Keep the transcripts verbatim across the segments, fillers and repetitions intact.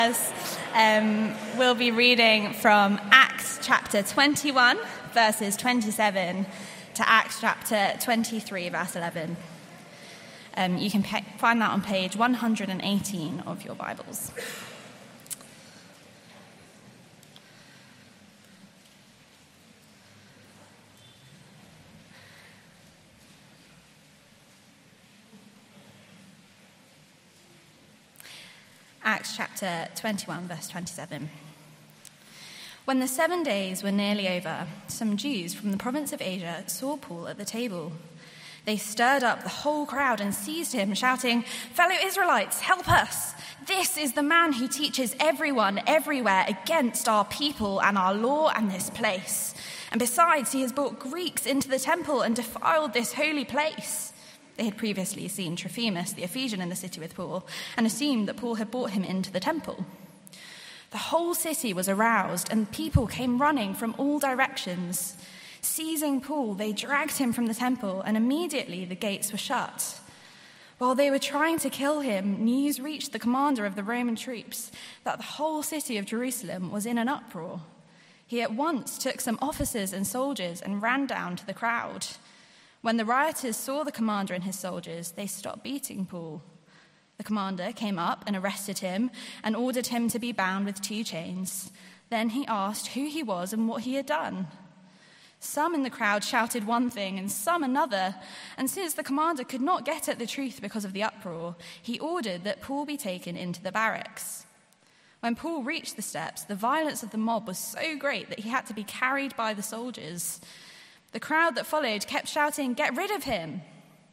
Um, we'll be reading from Acts chapter twenty-one, verses twenty-seven, to Acts chapter twenty-three, verse eleven. Um, you can pe- find that on page one hundred eighteen of your Bibles. Acts chapter twenty-one, verse twenty-seven. When the seven days were nearly over, some Jews from the province of Asia saw Paul at the table. They stirred up the whole crowd and seized him, shouting, "Fellow Israelites, help us! This is the man who teaches everyone everywhere against our people and our law and this place. And besides, he has brought Greeks into the temple and defiled this holy place." They had previously seen Trophimus, the Ephesian, in the city with Paul, and assumed that Paul had brought him into the temple. The whole city was aroused, and people came running from all directions. Seizing Paul, they dragged him from the temple, and immediately the gates were shut. While they were trying to kill him, news reached the commander of the Roman troops that the whole city of Jerusalem was in an uproar. He at once took some officers and soldiers and ran down to the crowd. When the rioters saw the commander and his soldiers, they stopped beating Paul. The commander came up and arrested him and ordered him to be bound with two chains. Then he asked who he was and what he had done. Some in the crowd shouted one thing and some another, and since the commander could not get at the truth because of the uproar, he ordered that Paul be taken into the barracks. When Paul reached the steps, the violence of the mob was so great that he had to be carried by the soldiers. The crowd that followed kept shouting, "Get rid of him!"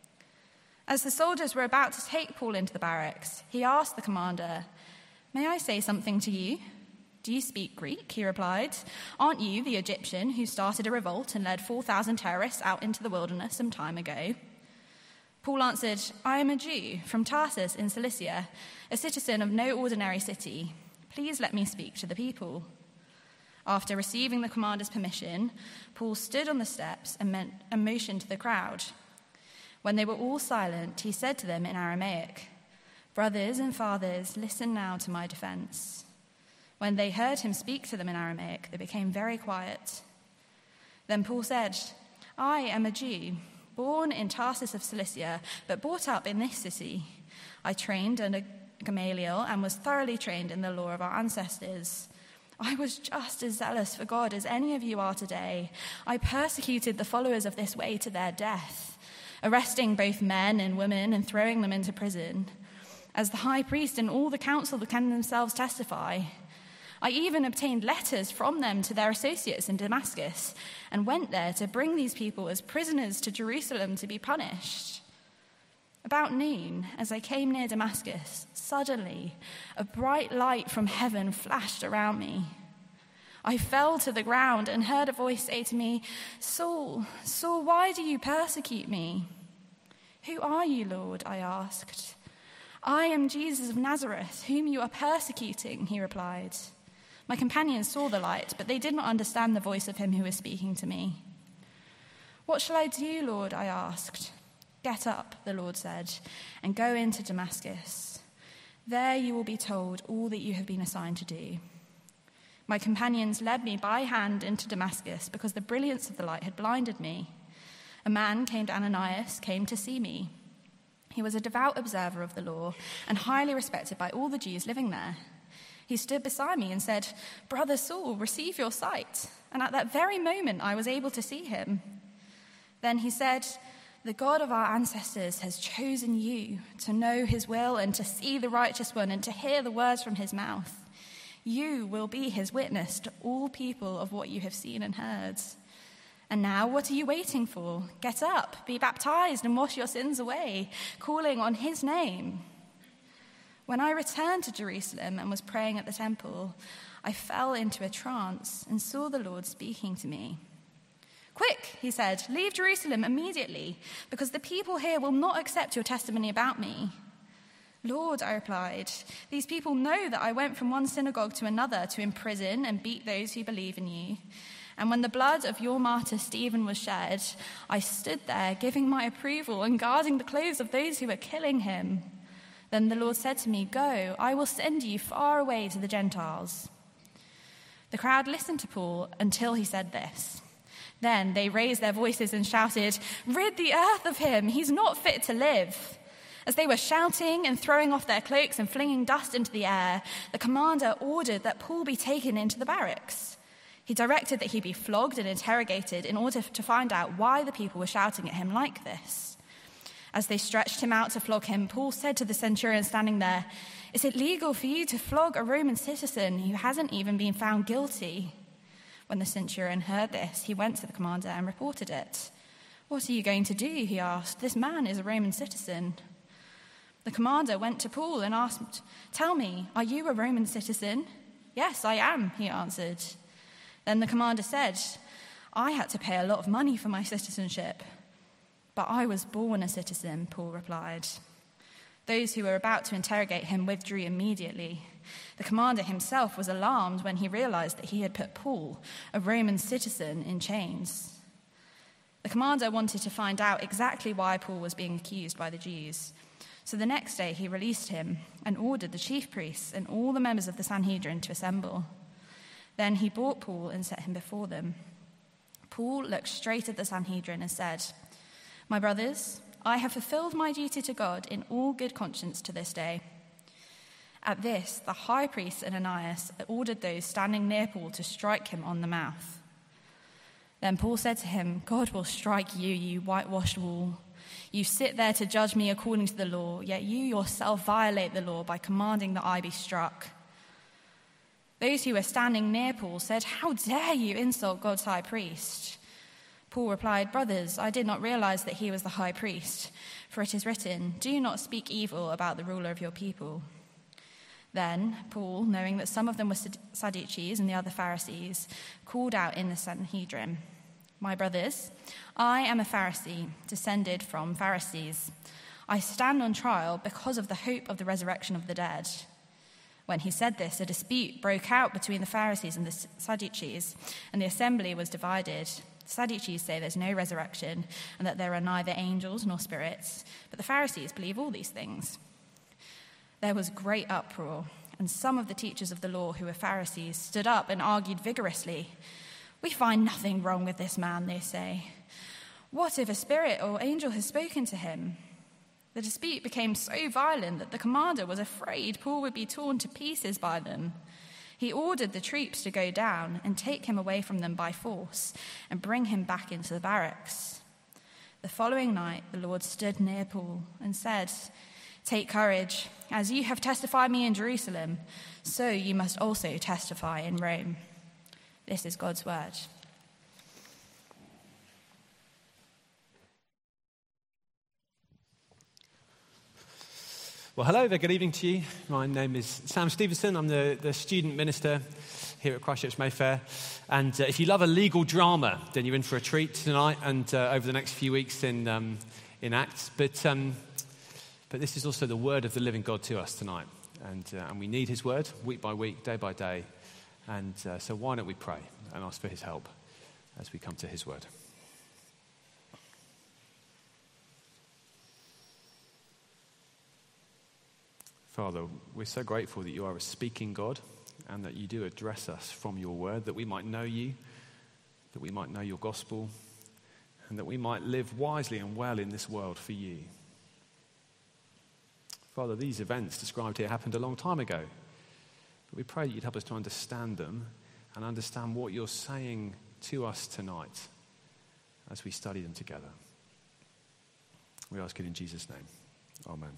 As the soldiers were about to take Paul into the barracks, he asked the commander, "May I say something to you?" "Do you speak Greek?" he replied. "Aren't you the Egyptian who started a revolt and led four thousand terrorists out into the wilderness some time ago?" Paul answered, "I am a Jew from Tarsus in Cilicia, a citizen of no ordinary city. Please let me speak to the people." After receiving the commander's permission, Paul stood on the steps and, meant, and motioned to the crowd. When they were all silent, he said to them in Aramaic, "Brothers and fathers, listen now to my defense." When they heard him speak to them in Aramaic, they became very quiet. Then Paul said, "I am a Jew, born in Tarsus of Cilicia, but brought up in this city. I trained under Gamaliel and was thoroughly trained in the law of our ancestors. I was just as zealous for God as any of you are today. I persecuted the followers of this way to their death, arresting both men and women and throwing them into prison. As the high priest and all the council can themselves testify, I even obtained letters from them to their associates in Damascus and went there to bring these people as prisoners to Jerusalem to be punished. About noon, as I came near Damascus, suddenly a bright light from heaven flashed around me. I fell to the ground and heard a voice say to me, 'Saul, Saul, why do you persecute me?' 'Who are you, Lord?' I asked. 'I am Jesus of Nazareth, whom you are persecuting,' he replied. My companions saw the light, but they did not understand the voice of him who was speaking to me. 'What shall I do, Lord?' I asked. 'Get up,' the Lord said, "and go into Damascus. There you will be told all that you have been assigned to do.' My companions led me by hand into Damascus because the brilliance of the light had blinded me. A man named Ananias came to see me. He was a devout observer of the law and highly respected by all the Jews living there. He stood beside me and said, 'Brother Saul, receive your sight.' And at that very moment I was able to see him. Then he said, 'The God of our ancestors has chosen you to know his will and to see the righteous one and to hear the words from his mouth. You will be his witness to all people of what you have seen and heard. And now what are you waiting for? Get up, be baptized and wash your sins away, calling on his name.' When I returned to Jerusalem and was praying at the temple, I fell into a trance and saw the Lord speaking to me. 'Quick,' he said, 'leave Jerusalem immediately, because the people here will not accept your testimony about me.' 'Lord,' I replied, 'these people know that I went from one synagogue to another to imprison and beat those who believe in you. And when the blood of your martyr Stephen was shed, I stood there giving my approval and guarding the clothes of those who were killing him. Then the Lord said to me, 'Go, I will send you far away to the Gentiles.' The crowd listened to Paul until he said this. Then they raised their voices and shouted, 'Rid the earth of him! He's not fit to live!' As they were shouting and throwing off their cloaks and flinging dust into the air, the commander ordered that Paul be taken into the barracks. He directed that he be flogged and interrogated in order to find out why the people were shouting at him like this. As they stretched him out to flog him, Paul said to the centurion standing there, 'Is it legal for you to flog a Roman citizen who hasn't even been found guilty?' When the centurion heard this, he went to the commander and reported it. 'What are you going to do?' he asked. 'This man is a Roman citizen.' The commander went to Paul and asked, 'Tell me, are you a Roman citizen?' 'Yes, I am,' he answered. Then the commander said, 'I had to pay a lot of money for my citizenship.' 'But I was born a citizen,' Paul replied. Those who were about to interrogate him withdrew immediately. The commander himself was alarmed when he realized that he had put Paul, a Roman citizen, in chains. The commander wanted to find out exactly why Paul was being accused by the Jews. So the next day he released him and ordered the chief priests and all the members of the Sanhedrin to assemble. Then he brought Paul and set him before them. Paul looked straight at the Sanhedrin and said, 'My brothers, I have fulfilled my duty to God in all good conscience to this day.' At this, the high priest Ananias ordered those standing near Paul to strike him on the mouth. Then Paul said to him, 'God will strike you, you whitewashed wall. You sit there to judge me according to the law, yet you yourself violate the law by commanding that I be struck.' Those who were standing near Paul said, 'How dare you insult God's high priest?' Paul replied, 'Brothers, I did not realize that he was the high priest, for it is written, do not speak evil about the ruler of your people.' Then Paul, knowing that some of them were Sadducees and the other Pharisees, called out in the Sanhedrin, 'My brothers, I am a Pharisee, descended from Pharisees. I stand on trial because of the hope of the resurrection of the dead.' When he said this, a dispute broke out between the Pharisees and the Sadducees, and the assembly was divided. The Sadducees say there's no resurrection and that there are neither angels nor spirits, but the Pharisees believe all these things. There was great uproar, and some of the teachers of the law who were Pharisees stood up and argued vigorously. 'We find nothing wrong with this man,' they say. 'What if a spirit or angel has spoken to him?' The dispute became so violent that the commander was afraid Paul would be torn to pieces by them. He ordered the troops to go down and take him away from them by force and bring him back into the barracks. The following night, the Lord stood near Paul and said, 'Take courage. As you have testified me in Jerusalem, so you must also testify in Rome.'" This is God's word. Well, hello there, good evening to you. My name is Sam Stevenson. I'm the, the student minister here at Christ Church Mayfair. And uh, if you love a legal drama, then you're in for a treat tonight and uh, over the next few weeks in um, in Acts. But um, but this is also the word of the living God to us tonight. And, uh, and we need his word week by week, day by day. And uh, so why don't we pray and ask for his help as we come to his word. Father, we're so grateful that you are a speaking God and that you do address us from your word, that we might know you, that we might know your gospel, and that we might live wisely and well in this world for you. Father, these events described here happened a long time ago, but we pray that you'd help us to understand them and understand what you're saying to us tonight as we study them together. We ask it in Jesus' name. Amen.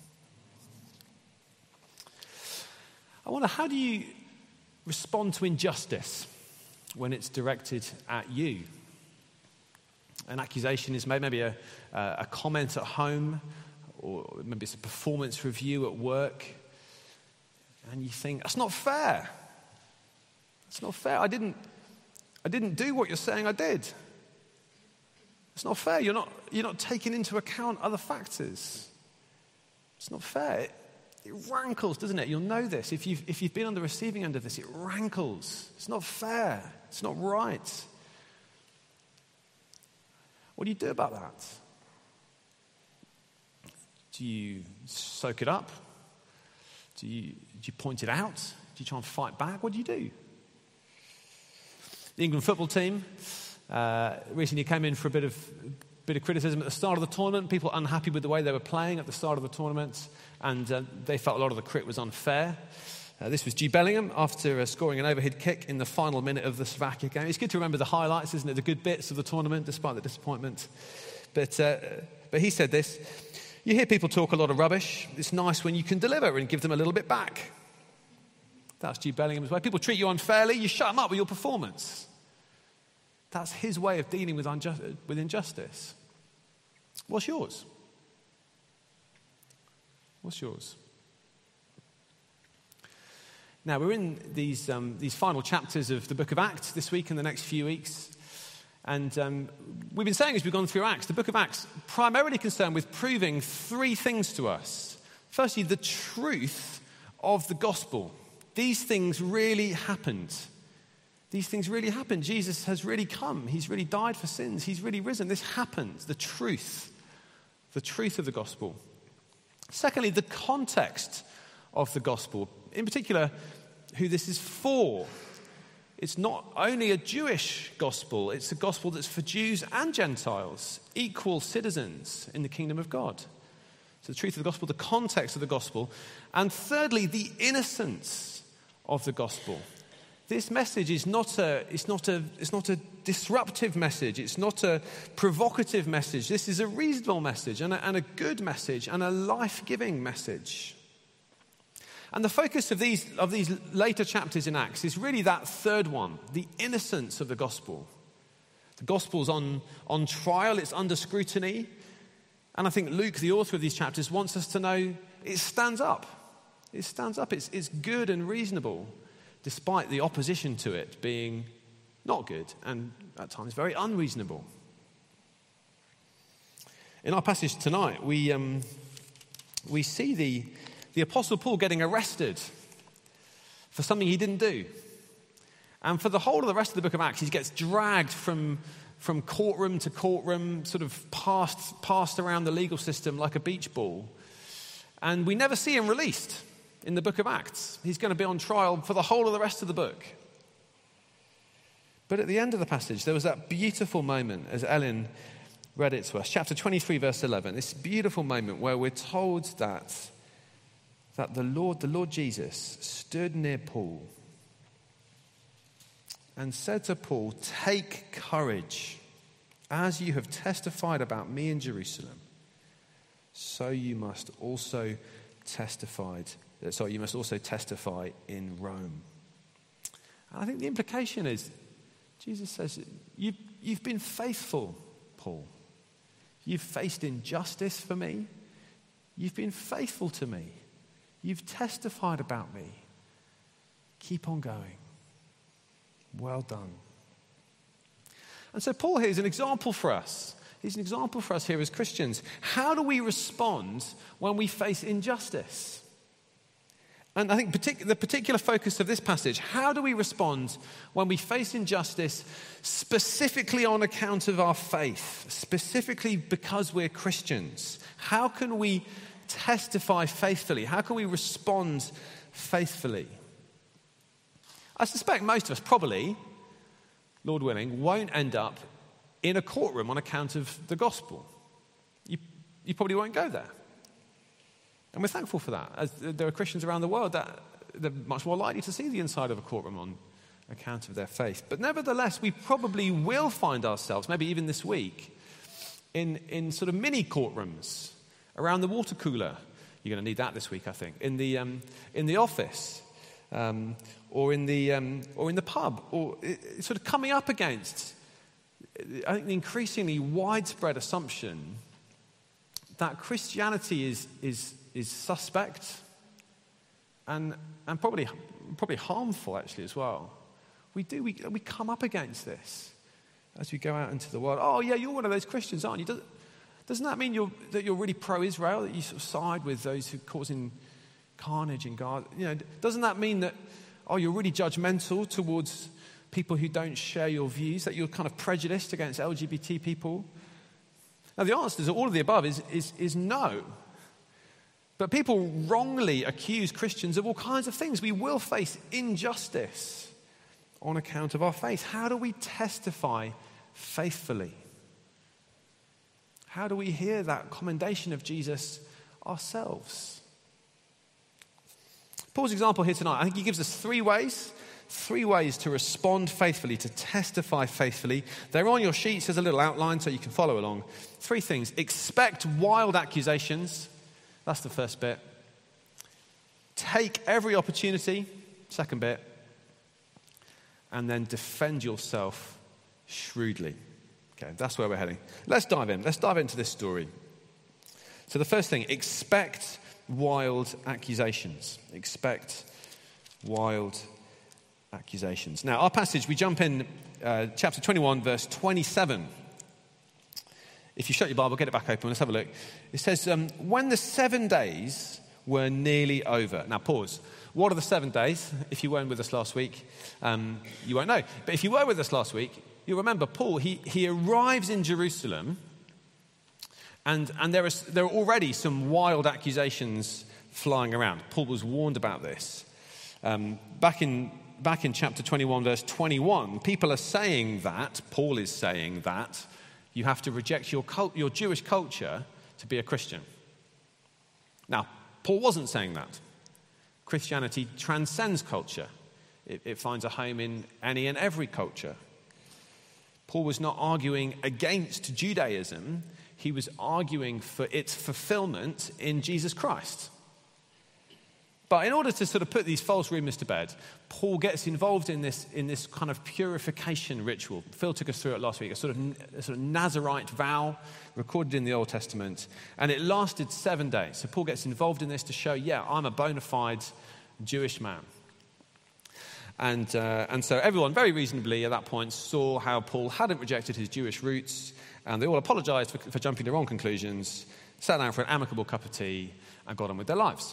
I wonder, how do you respond to injustice when it's directed at you? An accusation is made, maybe a, a comment at home, or maybe it's a performance review at work, and you think, that's not fair. That's not fair. I didn't, I didn't do what you're saying I did. It's not fair. You're not, you're not taking into account other factors. It's not fair. It, It rankles, doesn't it? You'll know this. If you've, if you've been on the receiving end of this, it rankles. It's not fair. It's not right. What do you do about that? Do you soak it up? Do you, do you point it out? Do you try and fight back? What do you do? The England football team uh, recently came in for a bit of bit of criticism at the start of the tournament. People unhappy with the way they were playing at the start of the tournament, and uh, they felt a lot of the crit was unfair. Uh, this was Jude Bellingham after uh, scoring an overhead kick in the final minute of the Slovakia game. It's good to remember the highlights, isn't it? The good bits of the tournament, despite the disappointment. But uh, but he said this: you hear people talk a lot of rubbish. It's nice when you can deliver and give them a little bit back. That's Jude Bellingham's way. People treat you unfairly, you shut them up with your performance. That's his way of dealing with, unjust, with injustice. What's yours? What's yours? Now, we're in these, um, these final chapters of the book of Acts this week and the next few weeks. And um, we've been saying as we've gone through Acts, the book of Acts primarily concerned with proving three things to us. Firstly, the truth of the gospel. These things really happened. These things really happened. Jesus has really come. He's really died for sins. He's really risen. This happened. The truth. The truth of the gospel. Secondly, the context of the gospel. In particular, who this is for. It's not only a Jewish gospel, it's a gospel that's for Jews and Gentiles, equal citizens in the kingdom of God. So the truth of the gospel, the context of the gospel. And thirdly, the innocence of the gospel. This message is not a, it's not a, it's not a disruptive message. It's not a provocative message. This is a reasonable message and a, and a good message and a life-giving message. And the focus of these, of these later chapters in Acts is really that third one, the innocence of the gospel. The gospel's on, on trial, it's under scrutiny. And I think Luke, the author of these chapters, wants us to know it stands up. It stands up, it's, it's good and reasonable, despite the opposition to it being not good and at times very unreasonable. In our passage tonight, we, um, we see the... The Apostle Paul getting arrested for something he didn't do. And for the whole of the rest of the book of Acts, he gets dragged from, from courtroom to courtroom, sort of passed, passed around the legal system like a beach ball. And we never see him released in the book of Acts. He's going to be on trial for the whole of the rest of the book. But at the end of the passage, there was that beautiful moment, as Ellen read it to us, chapter twenty-three, verse eleven, this beautiful moment where we're told that that the Lord, the Lord Jesus, stood near Paul and said to Paul, "Take courage, as you have testified about me in Jerusalem, so you must also testify, sorry, you must also testify in Rome." And I think the implication is, Jesus says, you've, you've been faithful, Paul. You've faced injustice for me. You've been faithful to me. You've testified about me. Keep on going. Well done. And so Paul here is an example for us. He's an example for us here as Christians. How do we respond when we face injustice? And I think partic- the particular focus of this passage, how do we respond when we face injustice specifically on account of our faith, specifically because we're Christians? How can we testify faithfully? How can we respond faithfully? I suspect most of us probably, Lord willing, won't end up in a courtroom on account of the gospel. You, you probably won't go there. And we're thankful for that. As there are Christians around the world that they're much more likely to see the inside of a courtroom on account of their faith. But nevertheless, we probably will find ourselves, maybe even this week, in, in sort of mini courtrooms around the water cooler. You're going to need that this week, I think. In the um, in the office, um, or in the um, or in the pub, or it, sort of coming up against, I think, the increasingly widespread assumption that Christianity is is is suspect and and probably probably harmful actually as well. We do we we come up against this as we go out into the world. Oh yeah, you're one of those Christians, aren't you? Does, Doesn't that mean you're, that you're really pro-Israel, that you sort of side with those who are causing carnage in Gaza? You know, doesn't that mean that, oh, you're really judgmental towards people who don't share your views, that you're kind of prejudiced against L G B T people? Now, the answer to all of the above is, is, is no. But people wrongly accuse Christians of all kinds of things. We will face injustice on account of our faith. How do we testify faithfully? How do we hear that commendation of Jesus ourselves? Paul's example here tonight, I think he gives us three ways, three ways to respond faithfully, to testify faithfully. They're on your sheets as a little outline so you can follow along. Three things. Expect wild accusations. That's the first bit. Take every opportunity. Second bit. And then defend yourself shrewdly. Okay, that's where we're heading. Let's dive in. Let's dive into this story. So the first thing, expect wild accusations. Expect wild accusations. Now, our passage, we jump in uh, chapter twenty-one, verse twenty-seven. If you shut your Bible, get it back open. Let's have a look. It says, um, when the seven days were nearly over. Now, pause. What are the seven days? If you weren't with us last week, um, you won't know. But if you were with us last week, you remember Paul, he, he arrives in Jerusalem, and, and there, is, there are already some wild accusations flying around. Paul was warned about this. Um, back in back in chapter twenty-one, verse twenty-one, people are saying that, Paul is saying that, you have to reject your cult, your Jewish culture to be a Christian. Now, Paul wasn't saying that. Christianity transcends culture. It, it finds a home in any and every culture. Paul was not arguing against Judaism. He was arguing for its fulfillment in Jesus Christ. But in order to sort of put these false rumors to bed, Paul gets involved in this in this kind of purification ritual. Phil took us through it last week, a sort of, a sort of Nazirite vow recorded in the Old Testament. And it lasted seven days. So Paul gets involved in this to show, yeah, I'm a bona fide Jewish man. And, uh, and so everyone very reasonably at that point saw how Paul hadn't rejected his Jewish roots, and they all apologized for, for jumping to wrong conclusions, sat down for an amicable cup of tea, and got on with their lives.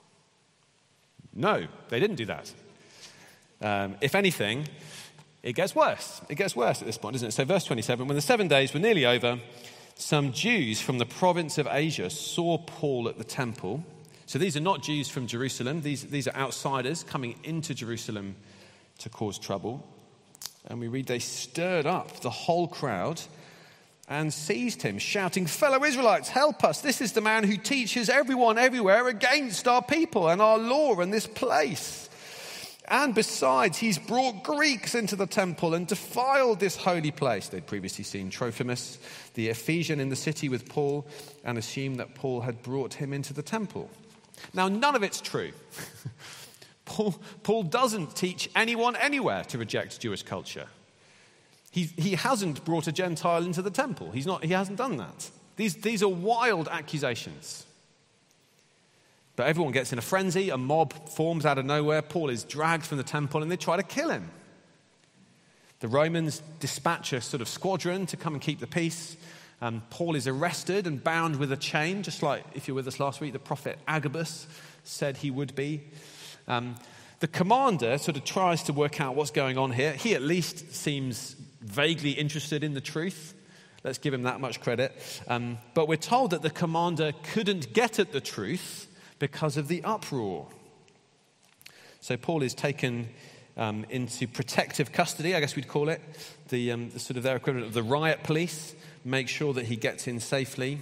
No, they didn't do that. Um, if anything, it gets worse. It gets worse at this point, doesn't it? So verse twenty-seven, when the seven days were nearly over, some Jews from the province of Asia saw Paul at the temple. So these are not Jews from Jerusalem. These, these are outsiders coming into Jerusalem to cause trouble. And we read they stirred up the whole crowd and seized him, shouting, "Fellow Israelites, help us. This is the man who teaches everyone everywhere against our people and our law and this place. And besides, he's brought Greeks into the temple and defiled this holy place." They'd previously seen Trophimus, the Ephesian, in the city with Paul, and assumed that Paul had brought him into the temple. Now, none of it's true. Paul, Paul doesn't teach anyone anywhere to reject Jewish culture. He, he hasn't brought a Gentile into the temple. He's not, he hasn't done that. These, these are wild accusations. But everyone gets in a frenzy. A mob forms out of nowhere. Paul is dragged from the temple and they try to kill him. The Romans dispatch a sort of squadron to come and keep the peace. Um, Paul is arrested and bound with a chain, just like, if you were with us last week, the prophet Agabus said he would be. Um, the commander sort of tries to work out what's going on here. He at least seems vaguely interested in the truth. Let's give him that much credit. Um, but we're told that the commander couldn't get at the truth because of the uproar. So Paul is taken um, into protective custody, I guess we'd call it, the, um, the sort of their equivalent of the riot police, make sure that he gets in safely.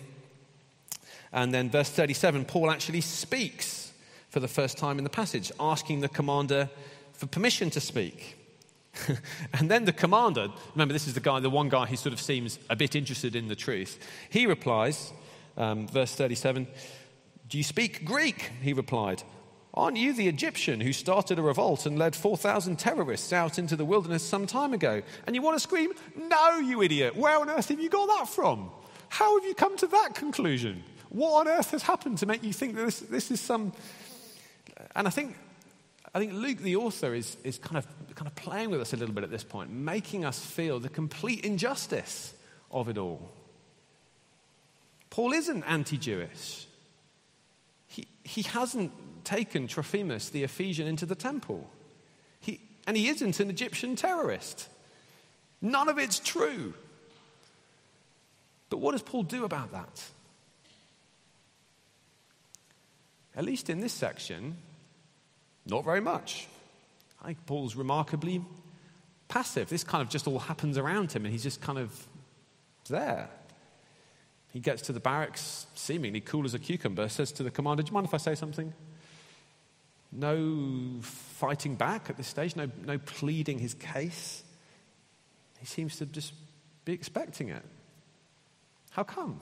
And then verse thirty-seven, Paul actually speaks for the first time in the passage, asking the commander for permission to speak. And then the commander, remember this is the guy, the one guy who sort of seems a bit interested in the truth. He replies, um, verse thirty-seven, "Do you speak Greek?" He replied. "Aren't you the Egyptian who started a revolt and led four thousand terrorists out into the wilderness some time ago? And you want to scream, 'No, you idiot. Where on earth have you got that from? How have you come to that conclusion? What on earth has happened to make you think that this, this is some..." And I think I think Luke, the author, is, is kind of kind of playing with us a little bit at this point, making us feel the complete injustice of it all. Paul isn't anti-Jewish. He, he hasn't taken Trophimus, the Ephesian, into the temple. He, and he isn't an Egyptian terrorist. None of it's true. But what does Paul do about that? at least in this section, not very much. I think Paul's remarkably passive. This kind of just all happens around him and he's just kind of there. He gets to the barracks, seemingly cool as a cucumber, says to the commander, do you mind if I say something? No fighting back at this stage, no, no pleading his case. He seems to just be expecting it. How come?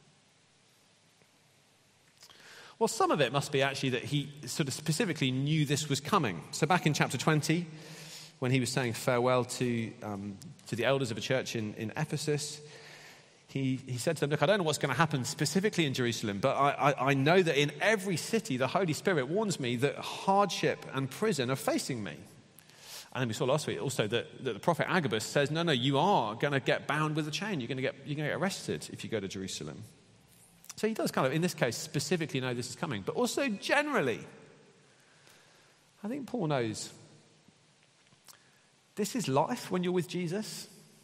Well, some of it must be actually that he sort of specifically knew this was coming. So back in chapter twenty, when he was saying farewell to um, to the elders of a church in, in Ephesus, he, he said to them, look, I don't know what's going to happen specifically in Jerusalem, but I, I, I know that in every city the Holy Spirit warns me that hardship and prison are facing me. And then we saw last week also that, that the prophet Agabus says, no, no, you are going to get bound with a chain. You're going to get you're going to get arrested if you go to Jerusalem. So he does kind of, in this case, specifically know this is coming. But also generally, I think Paul knows this is life when you're with Jesus.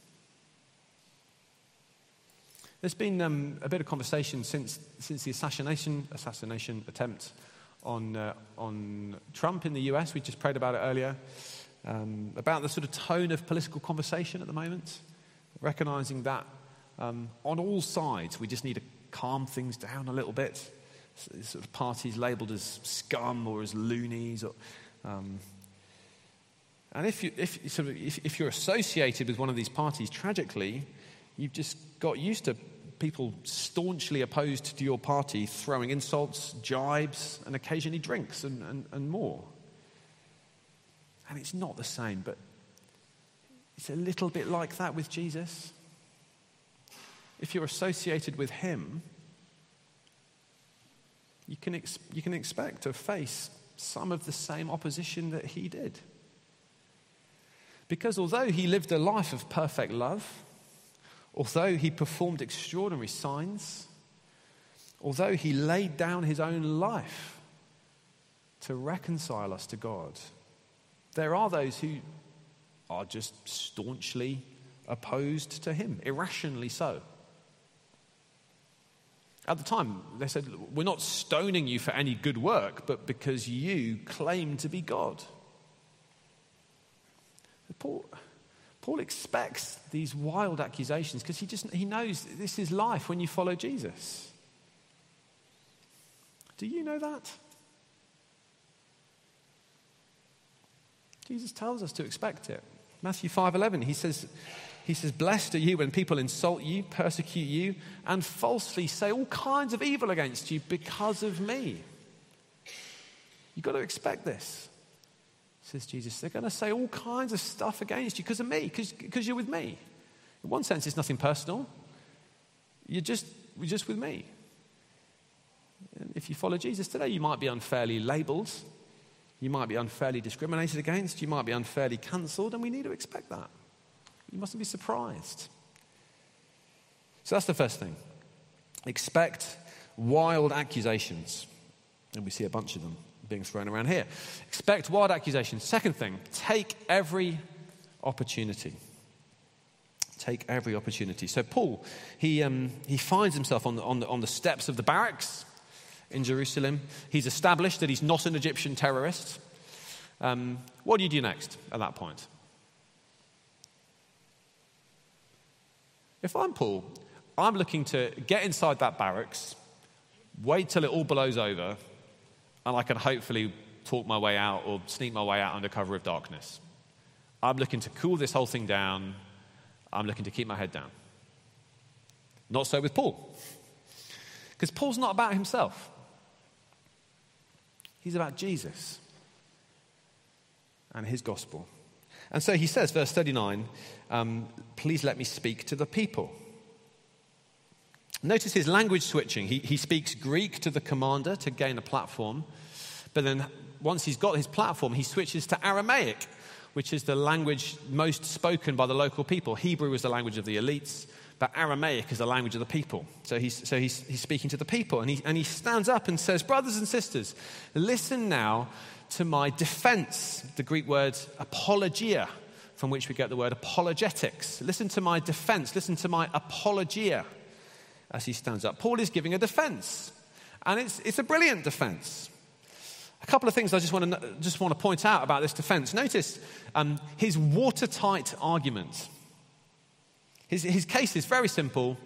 There's been um, a bit of conversation since since the assassination assassination attempt on uh, on Trump in the U S. We just prayed about it earlier, um, about the sort of tone of political conversation at the moment, recognizing that um, on all sides we just need to calm things down a little bit. Sort of parties labelled as scum or as loonies, or, um, and if you if sort of if, if you're associated with one of these parties, tragically, you've just got used to people staunchly opposed to your party throwing insults, jibes, and occasionally drinks and, and, and more. And it's not the same, but it's a little bit like that with Jesus. If you're associated with him, you can ex- you can expect to face some of the same opposition that he did. Because although he lived a life of perfect love, although he performed extraordinary signs, although he laid down his own life to reconcile us to God, there are those who are just staunchly opposed to him, irrationally so. At the time, they said, we're not stoning you for any good work, but because you claim to be God. Paul... Paul expects these wild accusations because he just he knows this is life when you follow Jesus. Do you know that? Jesus tells us to expect it. Matthew five eleven, he says, he says, blessed are you when people insult you, persecute you, and falsely say all kinds of evil against you because of me. You've got to expect this. Says Jesus, they're going to say all kinds of stuff against you because of me, because you're with me. In one sense, it's nothing personal. You're just, you're just with me. And if you follow Jesus today, you might be unfairly labelled. You might be unfairly discriminated against. You might be unfairly cancelled, and we need to expect that. You mustn't be surprised. So that's the first thing. Expect wild accusations. And we see a bunch of them being thrown around here. Expect wild accusations. Second thing, take every opportunity. Take every opportunity. So Paul, he um, he finds himself on the, on the on the steps of the barracks in Jerusalem. He's established that he's not an Egyptian terrorist. Um, what do you do next at that point? If I'm Paul, I'm looking to get inside that barracks, wait till it all blows over, and I can hopefully talk my way out or sneak my way out under cover of darkness. I'm looking to cool this whole thing down. I'm looking to keep my head down. Not so with Paul. Because Paul's not about himself. He's about Jesus and his gospel. And so he says, verse thirty-nine, um, please let me speak to the people. Notice his language switching. He, he speaks Greek to the commander to gain a platform. But then once he's got his platform, he switches to Aramaic, which is the language most spoken by the local people. Hebrew is the language of the elites, but Aramaic is the language of the people. So he's, so he's, he's speaking to the people. And he, and he stands up and says, brothers and sisters, listen now to my defense. The Greek word apologia, from which we get the word apologetics. Listen to my defense. Listen to my apologia. As he stands up, Paul is giving a defense, and it's it's a brilliant defense. A couple of things I just want to just want to point out about this defense. Notice um, his watertight argument. His, his case is very simple.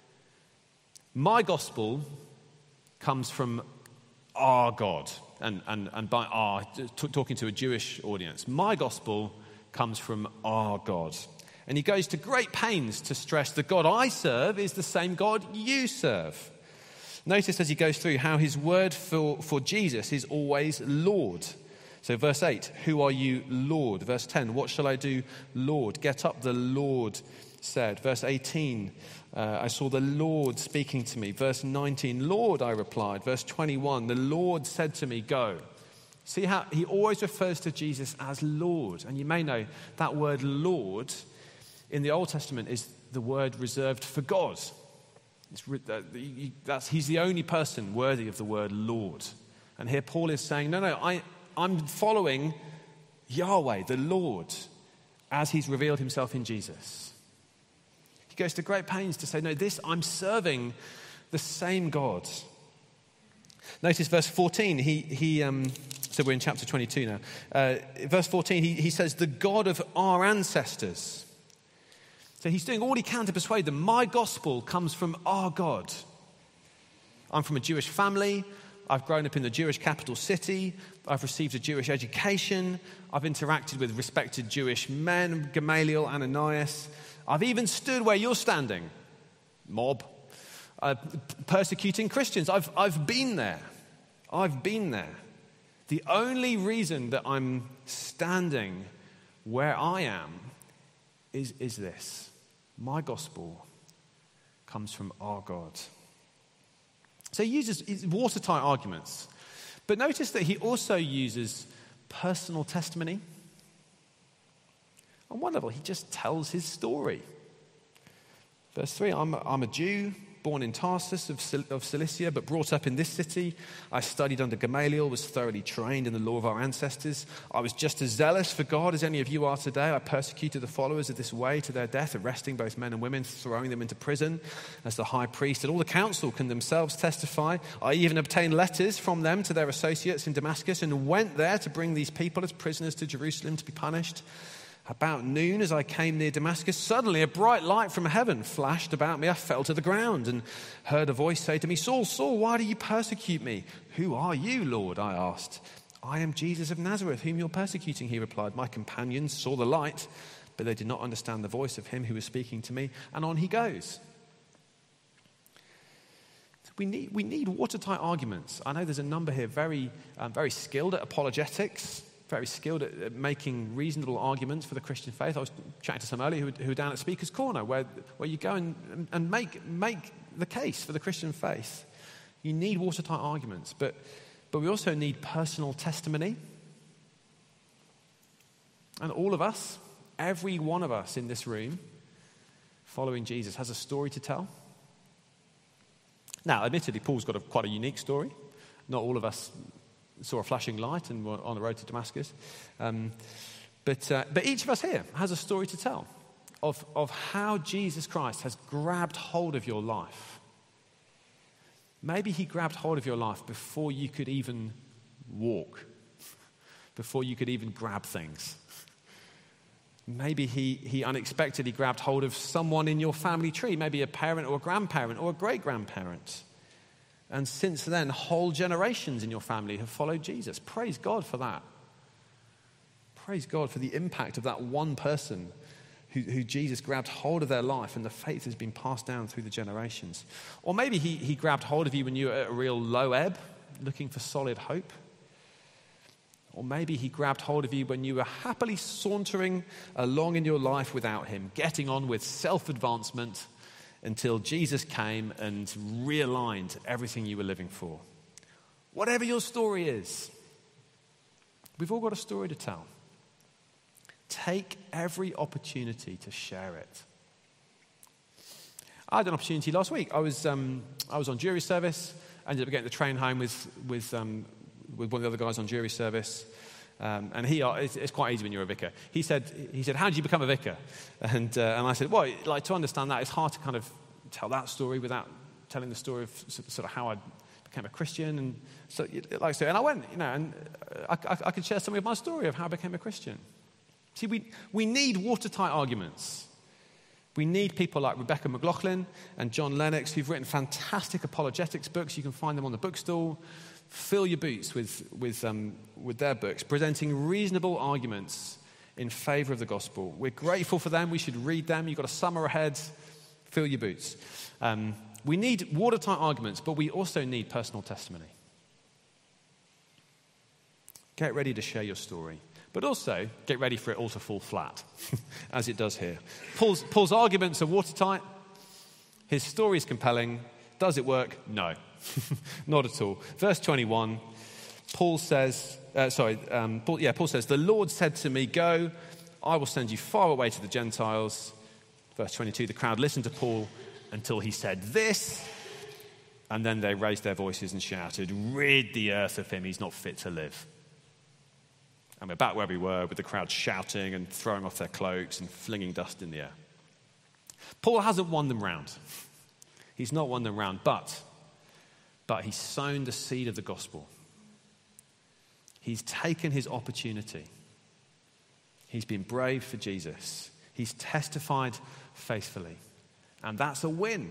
My gospel comes from our God. And, and, and by our, t- talking to a Jewish audience. My gospel comes from our God. And he goes to great pains to stress the God I serve is the same God you serve. Notice as he goes through how his word for, for Jesus is always Lord. So verse eight, who are you, Lord? Verse ten, what shall I do, Lord? Get up, the Lord said. Verse eighteen, uh, I saw the Lord speaking to me. Verse nineteen, Lord, I replied. Verse twenty-one, the Lord said to me, go. See how he always refers to Jesus as Lord. And you may know that word Lord in the Old Testament is the word reserved for God. It's, uh, that's, he's the only person worthy of the word Lord. And here Paul is saying, no, no, I, I'm following Yahweh, the Lord, as he's revealed himself in Jesus. He goes to great pains to say, no, this, I'm serving the same God. Notice verse fourteen, he, he um, so we're in chapter twenty-two now. Uh, verse fourteen, he, he says, the God of our ancestors. So he's doing all he can to persuade them. My gospel comes from our God. I'm from a Jewish family. I've grown up in the Jewish capital city. I've received a Jewish education. I've interacted with respected Jewish men, Gamaliel, Ananias. I've even stood where you're standing, mob, uh, persecuting Christians. I've, I've been there. I've been there. The only reason that I'm standing where I am is, is this. My gospel comes from our God. So he uses watertight arguments. But notice that he also uses personal testimony. On one level, he just tells his story. Verse three, I'm a, I'm a Jew, born in Tarsus of, Cil- of Cilicia, but brought up in this city. I studied under Gamaliel, was thoroughly trained in the law of our ancestors. I was just as zealous for God as any of you are today. I persecuted the followers of this way to their death, arresting both men and women, throwing them into prison as the high priest and all the council can themselves testify. I even obtained letters from them to their associates in Damascus and went there to bring these people as prisoners to Jerusalem to be punished. About noon, as I came near Damascus, suddenly a bright light from heaven flashed about me. I fell to the ground and heard a voice say to me, Saul, Saul, why do you persecute me? Who are you, Lord? I asked. I am Jesus of Nazareth, whom you're persecuting, he replied. My companions saw the light, but they did not understand the voice of him who was speaking to me. And on he goes. We need, we need watertight arguments. I know there's a number here very, um, very skilled at apologetics, very skilled at, at making reasonable arguments for the Christian faith. I was chatting to some earlier who, who were down at Speaker's Corner, where, where you go and, and make, make the case for the Christian faith. You need watertight arguments, but, but we also need personal testimony. And all of us, every one of us in this room, following Jesus, has a story to tell. Now, admittedly, Paul's got a, quite a unique story. Not all of us saw a flashing light and were on the road to Damascus. Um, but, uh, but each of us here has a story to tell of, of how Jesus Christ has grabbed hold of your life. Maybe he grabbed hold of your life before you could even walk, before you could even grab things. Maybe he, he unexpectedly grabbed hold of someone in your family tree, maybe a parent or a grandparent or a great-grandparent. And since then, whole generations in your family have followed Jesus. Praise God for that. Praise God for the impact of that one person who, who Jesus grabbed hold of their life and the faith has been passed down through the generations. Or maybe he, he grabbed hold of you when you were at a real low ebb, looking for solid hope. Or maybe he grabbed hold of you when you were happily sauntering along in your life without him, getting on with self-advancement until Jesus came and realigned everything you were living for. Whatever your story is, we've all got a story to tell. Take every opportunity to share it. I had an opportunity last week. I was um, I was on jury service. I ended up getting the train home with with um, with one of the other guys on jury service. Um, and he, it's, it's quite easy when you're a vicar. He said, he said, how did you become a vicar? And uh, and I said, well, like to understand that, it's hard to kind of tell that story without telling the story of sort of how I became a Christian, and so like so. And I went, you know, and I, I, I could share some of my story of how I became a Christian. See, we we need watertight arguments. We need people like Rebecca McLaughlin and John Lennox, who've written fantastic apologetics books. You can find them on the bookstall. Fill your boots with with um, with their books, presenting reasonable arguments in favor of the gospel. We're grateful for them. We should read them. You've got a summer ahead. Fill your boots. Um, we need watertight arguments, but we also need personal testimony. Get ready to share your story, but also get ready for it all to fall flat, as it does here. Paul's, Paul's arguments are watertight. His story is compelling. Does it work? No, not at all. Verse twenty-one, Paul says, uh, sorry, um, Paul, yeah, Paul says, the Lord said to me, go, I will send you far away to the Gentiles. Verse twenty-two, the crowd listened to Paul until he said this, and then they raised their voices and shouted, rid the earth of him, he's not fit to live. And we're back where we were, with the crowd shouting and throwing off their cloaks and flinging dust in the air. Paul hasn't won them round. He's not won them round, but, but he's sown the seed of the gospel. He's taken his opportunity. He's been brave for Jesus. He's testified faithfully. And that's a win.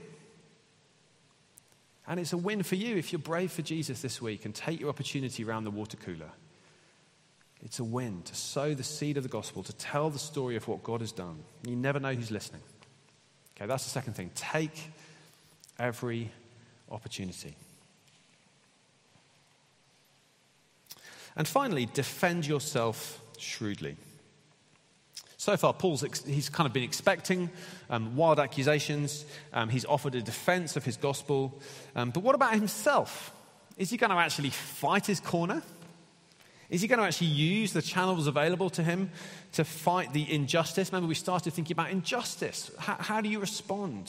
And it's a win for you if you're brave for Jesus this week and take your opportunity around the water cooler. It's a win to sow the seed of the gospel, to tell the story of what God has done. You never know who's listening. Okay, that's the second thing. Take every opportunity. And finally, defend yourself shrewdly. So far, Paul's ex- he's kind of been expecting um, wild accusations. Um, he's offered a defense of his gospel. Um, but what about himself? Is he going to actually fight his corner? Is he going to actually use the channels available to him to fight the injustice? Remember, we started thinking about injustice. How, how do you respond?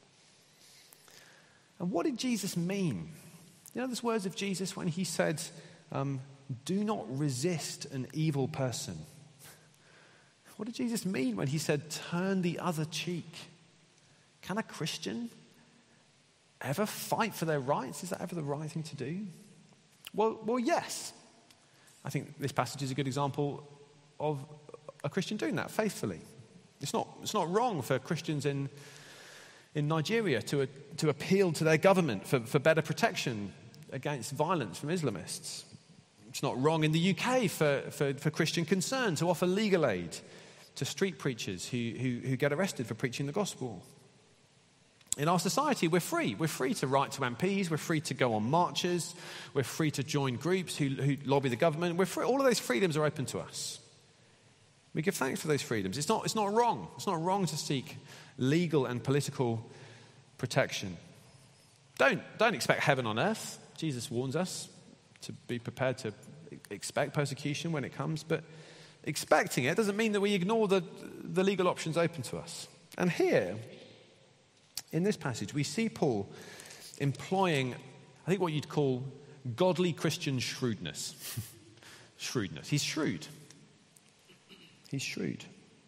And what did Jesus mean? You know those words of Jesus when he said, um, do not resist an evil person. What did Jesus mean when he said, turn the other cheek? Can a Christian ever fight for their rights? Is that ever the right thing to do? Well, well, yes. I think this passage is a good example of a Christian doing that faithfully. It's not, it's not wrong for Christians in, in Nigeria to, to appeal to their government for, for better protection against violence from Islamists. It's not wrong in the U K for, for, for Christian Concern to offer legal aid to street preachers who, who, who get arrested for preaching the gospel. In our society, we're free. We're free to write to M Ps. We're free to go on marches. We're free to join groups who, who lobby the government. We're free. All of those freedoms are open to us. We give thanks for those freedoms. It's not, it's not wrong. It's not wrong to seek legal and political protection. Don't, don't expect heaven on earth. Jesus warns us to be prepared to expect persecution when it comes, but expecting it doesn't mean that we ignore the, the legal options open to us. And here, in this passage, we see Paul employing, I think, what you'd call godly Christian shrewdness. Shrewdness. He's shrewd. He's shrewd.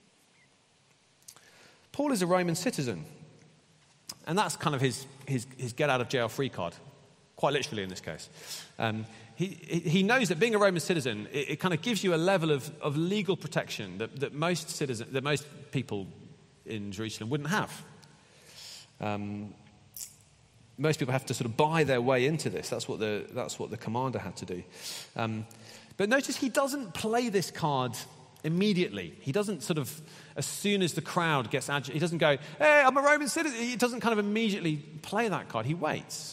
Paul is a Roman citizen, and that's kind of his, his, his get-out-of-jail-free card, quite literally in this case. Um, he, he knows that being a Roman citizen, it, it kind of gives you a level of, of legal protection that, that most citizens, that most people in Jerusalem wouldn't have. Um, most people have to sort of buy their way into this. That's what the that's what the commander had to do. Um, but notice he doesn't play this card immediately. He doesn't sort of, as soon as the crowd gets agitated, he doesn't go, hey, I'm a Roman citizen. He doesn't kind of immediately play that card. He waits.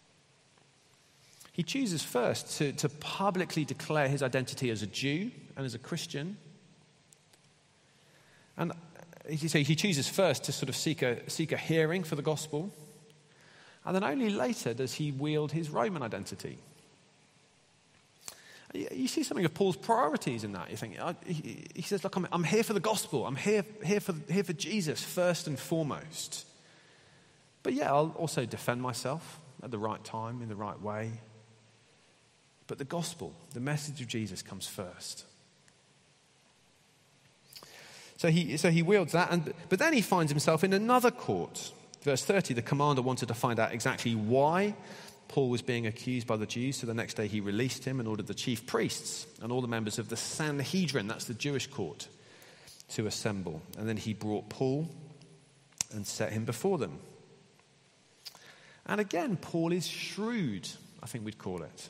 He chooses first to, to publicly declare his identity as a Jew and as a Christian. And so he chooses first to sort of seek a, seek a hearing for the gospel. And then only later does he wield his Roman identity. You see something of Paul's priorities in that. You think, he, he says, look, I'm, I'm here for the gospel. I'm here, here, for, here for Jesus first and foremost. But yeah, I'll also defend myself at the right time, in the right way. But the gospel, the message of Jesus, comes first. So he, so he wields that, and, but then he finds himself in another court. Verse thirty, the commander wanted to find out exactly why Paul was being accused by the Jews, so the next day he released him and ordered the chief priests and all the members of the Sanhedrin, that's the Jewish court, to assemble. And then he brought Paul and set him before them. And again, Paul is shrewd, I think we'd call it.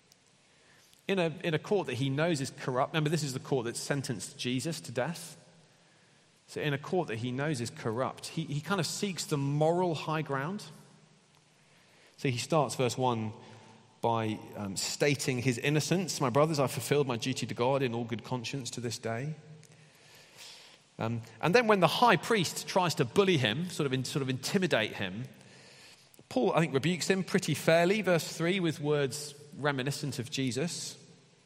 In a, in a court that he knows is corrupt. Remember, this is the court that sentenced Jesus to death. So in a court that he knows is corrupt, he, he kind of seeks the moral high ground. So he starts verse one by um, stating his innocence. My brothers, I fulfilled my duty to God in all good conscience to this day. Um, and then when the high priest tries to bully him, sort of in, sort of intimidate him, Paul, I think, rebukes him pretty fairly, verse three, with words reminiscent of Jesus.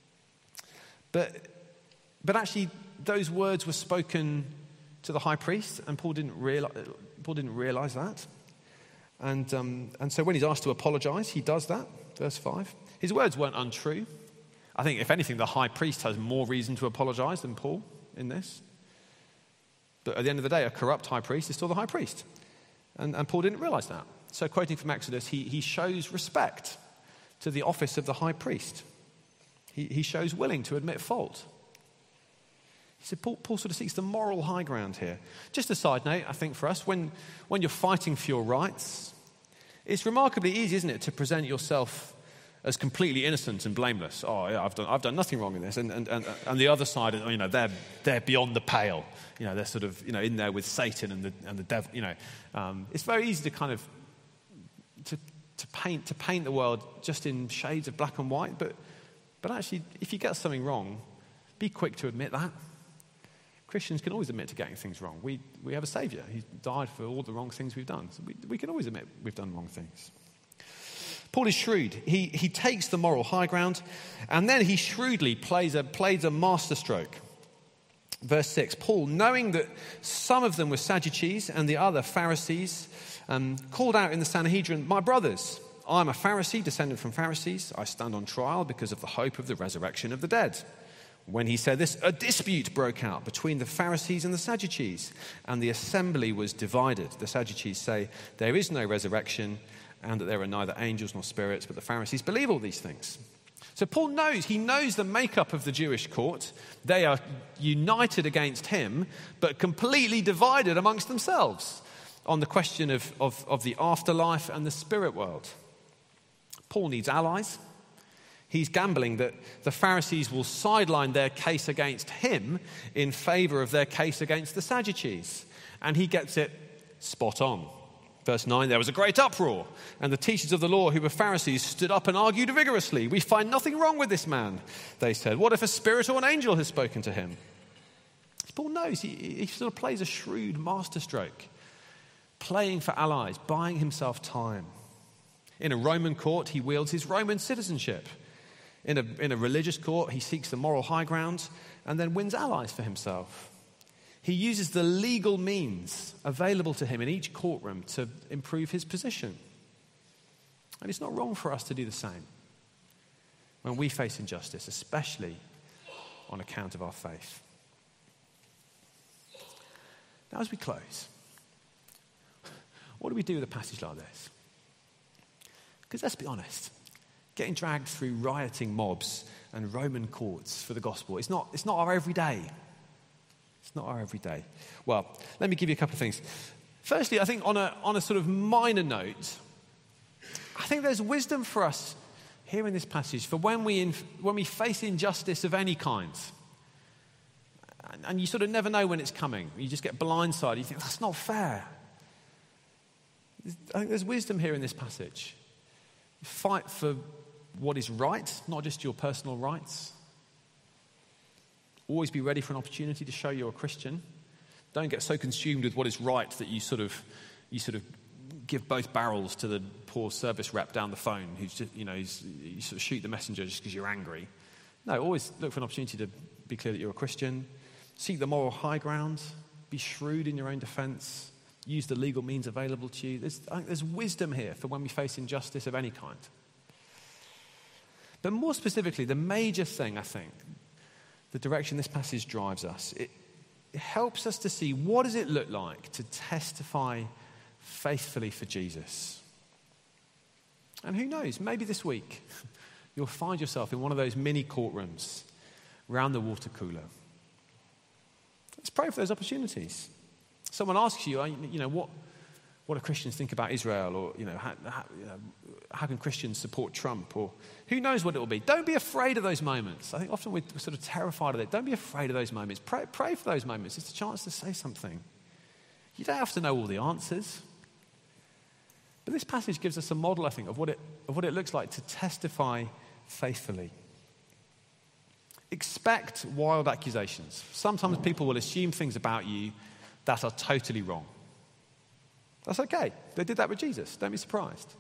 But, but actually, those words were spoken to the high priest, and Paul didn't realize, Paul didn't realize that. And, um, and so when he's asked to apologize, he does that, verse five. His words weren't untrue. I think, if anything, the high priest has more reason to apologize than Paul in this. But at the end of the day, a corrupt high priest is still the high priest. And, and Paul didn't realize that. So quoting from Exodus, he, he shows respect to the office of the high priest. He, he shows willing to admit fault. He said Paul, Paul sort of seeks the moral high ground here. Just a side note, I think, for us, when, when you're fighting for your rights, it's remarkably easy, isn't it, to present yourself as completely innocent and blameless. Oh, yeah, I've done, I've done nothing wrong in this. And, and, and, and the other side, you know, they're, they're beyond the pale. You know, they're sort of, you know, in there with Satan and the, and the devil, you know. Um, it's very easy to kind of, to, to paint, to paint the world just in shades of black and white. But, but actually, if you get something wrong, be quick to admit that. Christians can always admit to getting things wrong. We, we have a Saviour. He died for all the wrong things we've done. So we, we can always admit we've done wrong things. Paul is shrewd. He, he takes the moral high ground, and then he shrewdly plays a, plays a masterstroke. Verse six, Paul, knowing that some of them were Sadducees and the other Pharisees, um, called out in the Sanhedrin, my brothers, I'm a Pharisee, descended from Pharisees. I stand on trial because of the hope of the resurrection of the dead. When he said this, a dispute broke out between the Pharisees and the Sadducees, and the assembly was divided. The Sadducees say there is no resurrection and that there are neither angels nor spirits, but the Pharisees believe all these things. So Paul knows, he knows the makeup of the Jewish court. They are united against him, but completely divided amongst themselves on the question of, of, of the afterlife and the spirit world. Paul needs allies. He's gambling that the Pharisees will sideline their case against him in favor of their case against the Sadducees. And he gets it spot on. Verse nine, there was a great uproar, and the teachers of the law who were Pharisees stood up and argued vigorously. We find nothing wrong with this man, they said. What if a spirit or an angel has spoken to him? Paul knows. He, he sort of plays a shrewd masterstroke, playing for allies, buying himself time. In a Roman court, he wields his Roman citizenship. In a, in a religious court, he seeks the moral high ground and then wins allies for himself. He uses the legal means available to him in each courtroom to improve his position. And it's not wrong for us to do the same when we face injustice, especially on account of our faith. Now, as we close, what do we do with a passage like this? Because let's be honest, getting dragged through rioting mobs and Roman courts for the gospel, it's not, it's not our everyday. It's not our everyday. Well, let me give you a couple of things. Firstly, I think on a, on a sort of minor note, I think there's wisdom for us here in this passage for when we, in, when we face injustice of any kind. And, and you sort of never know when it's coming. You just get blindsided. You think, that's not fair. I think there's wisdom here in this passage. Fight for what is right, not just your personal rights. Always be ready for an opportunity to show you're a Christian. Don't get so consumed with what is right that you sort of you sort of give both barrels to the poor service rep down the phone who's just, you know, he's, you sort of shoot the messenger just because you're angry. No, always look for an opportunity to be clear that you're a Christian. Seek the moral high ground. Be shrewd in your own defense. Use the legal means available to you. There's, I think there's wisdom here for when we face injustice of any kind. But more specifically, the major thing, I think, the direction this passage drives us, it, it helps us to see what does it look like to testify faithfully for Jesus. And who knows, maybe this week you'll find yourself in one of those mini courtrooms around the water cooler. Let's pray for those opportunities. Someone asks you, you know, what, what do Christians think about Israel? Or, you know, how, how, you know, how can Christians support Trump? Or who knows what it will be. Don't be afraid of those moments. I think often we're sort of terrified of it. Don't be afraid of those moments. Pray, pray for those moments. It's a chance to say something. You don't have to know all the answers. But this passage gives us a model, I think, of what it, of what it looks like to testify faithfully. Expect wild accusations. Sometimes people will assume things about you that are totally wrong. That's okay. They did that with Jesus. Don't be surprised.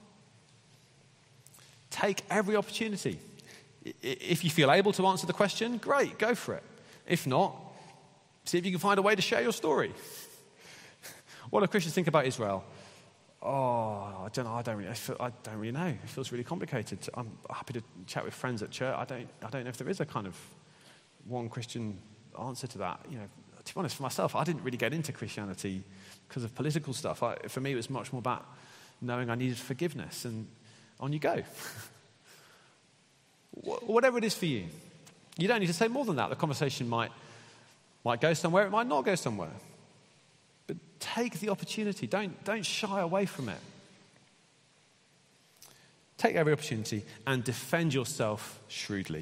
Take every opportunity. If you feel able to answer the question, great, go for it. If not, see if you can find a way to share your story. What do Christians think about Israel? Oh, I don't know. I don't really. I, feel, I don't really know. It feels really complicated. I'm happy to chat with friends at church. I don't. I don't know if there is a kind of one Christian answer to that. You know, to be honest, for myself, I didn't really get into Christianity because of political stuff. I, for me, it was much more about knowing I needed forgiveness, and on you go. Whatever it is for you, you don't need to say more than that. The conversation might might go somewhere. It might not go somewhere. But take the opportunity. Don't, don't shy away from it. Take every opportunity and defend yourself shrewdly.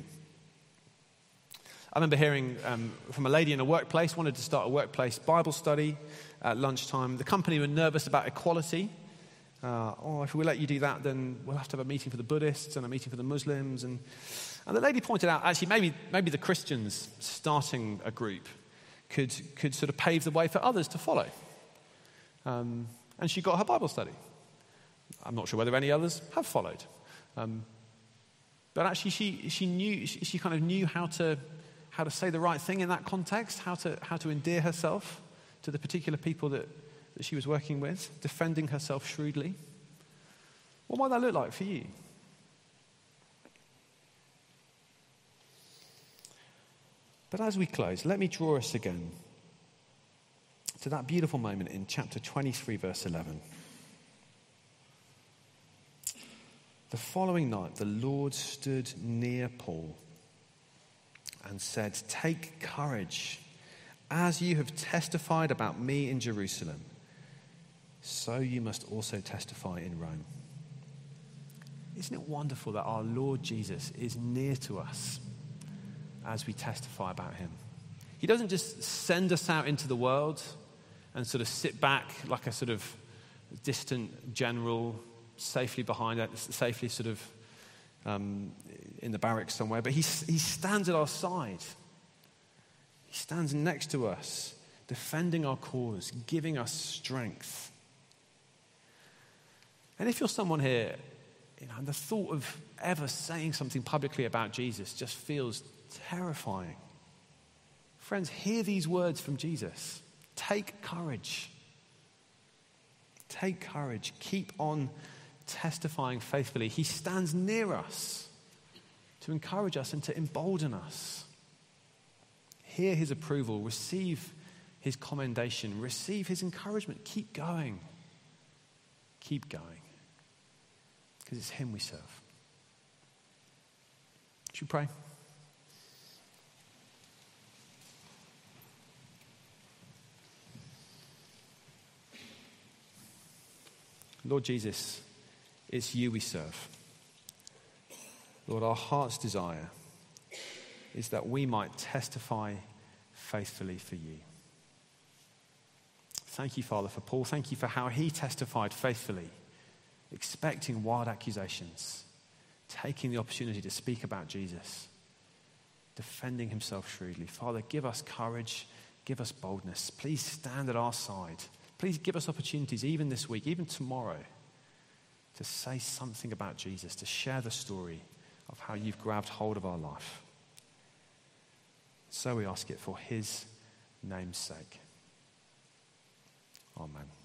I remember hearing um, from a lady in a workplace, wanted to start a workplace Bible study at lunchtime. The company were nervous about equality. Uh, oh, if we let you do that, then we'll have to have a meeting for the Buddhists and a meeting for the Muslims. And, and the lady pointed out, actually, maybe, maybe the Christians starting a group could could sort of pave the way for others to follow. Um, and she got her Bible study. I'm not sure whether any others have followed. Um, but actually she she knew she, she kind of knew how to how to say the right thing in that context, how to how to endear herself to the particular people that, that she was working with, defending herself shrewdly. What might that look like for you? But as we close, let me draw us again to that beautiful moment in chapter twenty-three, verse eleven. The following night, the Lord stood near Paul and said, "Take courage, as you have testified about me in Jerusalem, so you must also testify in Rome." Isn't it wonderful that our Lord Jesus is near to us as we testify about him? He doesn't just send us out into the world and sort of sit back like a sort of distant general, safely behind it, safely sort of um, in the barracks somewhere, but he, he stands at our side. He stands next to us, defending our cause, giving us strength. And if you're someone here, you know, and the thought of ever saying something publicly about Jesus just feels terrifying. Friends, hear these words from Jesus. Take courage. Take courage. Keep on testifying faithfully. He stands near us to encourage us and to embolden us. Hear his approval. Receive his commendation. Receive his encouragement. Keep going. Keep going. Because it's him we serve. Should we pray? Lord Jesus, it's you we serve. Lord, our heart's desire is that we might testify faithfully for you. Thank you, Father, for Paul. Thank you for how he testified faithfully, expecting wild accusations, taking the opportunity to speak about Jesus, defending himself shrewdly. Father, give us courage, give us boldness. Please stand at our side. Please give us opportunities even this week, even tomorrow, to say something about Jesus, to share the story of how you've grabbed hold of our life. So we ask it for his name's sake. Amen.